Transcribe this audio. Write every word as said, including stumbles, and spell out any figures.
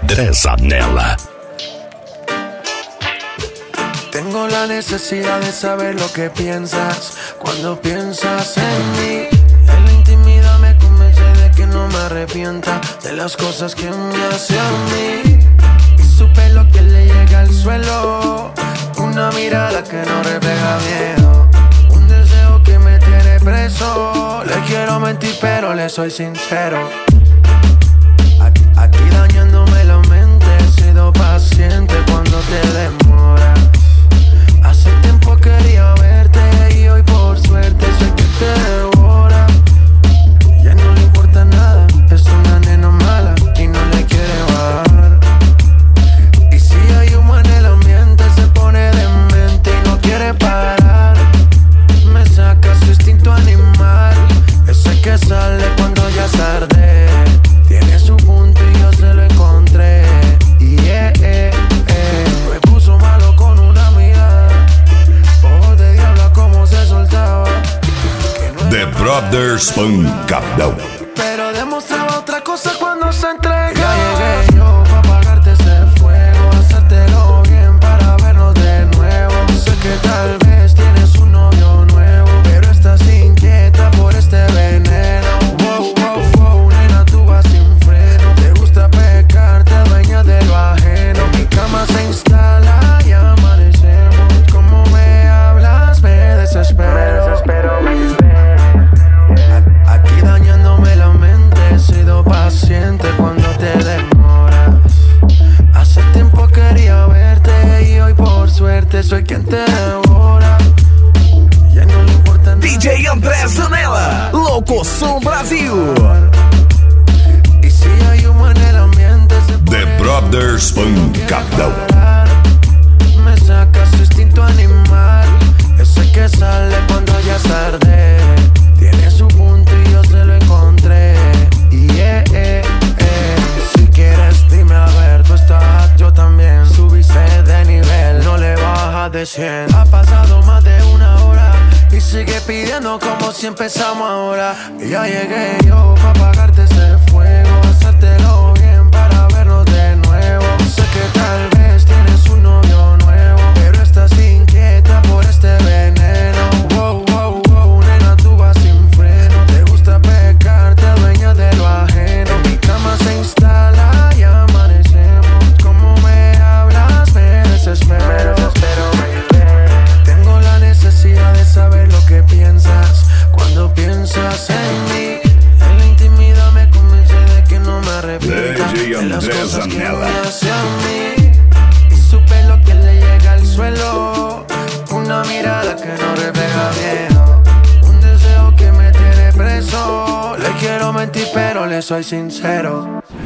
André Zanella. Tengo la necesidad de saber lo que piensas cuando piensas en mí. En la intimidad me convence de que no me arrepienta de las cosas que me hace a mí. Y su pelo que le llega al suelo, una mirada que no refleja miedo, un deseo que me tiene preso. Le quiero mentir pero le soy sincero. Aquí, aquí dañándome la mente, he sido paciente cuando te demoras. Hace tiempo quería verte y hoy por suerte sé que te devora. Ya no le importa nada, es una nena mala y no le quiere bajar. Y si hay humo en el ambiente se pone demente y no quiere parar. Me saca su instinto animal, ese que sale cuando ya es tarde. Tiene su punto y yo se lo encontré. Y yeah, eh, eh. Me puso malo con una amiga, ojos de diablo como se soltaba. No The Brothers Pancadão. pero demostraba otra cosa cuando se entregaba. Ya llegué yo pa' apagarte ese fuego, hacértelo bien para vernos de nuevo. Sé que tal vez tienes un novio nuevo, pero estás inquieta por este veneno. Wow, wow, wow, nena, tú vas sin freno. Te gusta pecar, te dueñas de lo ajeno. Mi cama se instala y amanecemos. Como me hablas, me desespero. Me desespero, Aquí dañándome la mente, he sido paciente cuando te demoras. Hace tiempo quería verte y hoy por suerte soy quien te devora. Ya no le importa nada. D J André Zanella, Locoção Brasil. Y si hay humo en el ambiente se pone The Brothers Pancadão. me saca su instinto animal, ese que sale cuando ya es tarde. Tiene su punto y yo se lo encontré. Y yeah, eh, eh. Si quieres dime a ver, tú estás, yo también. Subiste de nivel, no le bajas de cien. Ha pasado más de una hora y sigue pidiendo como si empezamos ahora. Y ya llegué yo pa' apagarte ese fuego, hacértelo bien para vernos de nuevo. Sé que tal vez tienes un novio nuevo, pero estás inquieta por este veneno. Wow, wow, wow, nena, tú vas sin freno. Te gusta pecar, te dueñas de lo ajeno. Mi cama se instala y amanecemos. Como me hablas, me desespero. Me desespero, baby. Tengo la necesidad de saber lo que piensas cuando piensas en mí. En la intimidad me convence de que no me arrepienta D J de las André cosas que Zanella. me hace a mí. Y su pelo que le llega al suelo, una mirada que no refleja miedo, un deseo que me tiene preso. Le quiero mentir pero le soy sincero.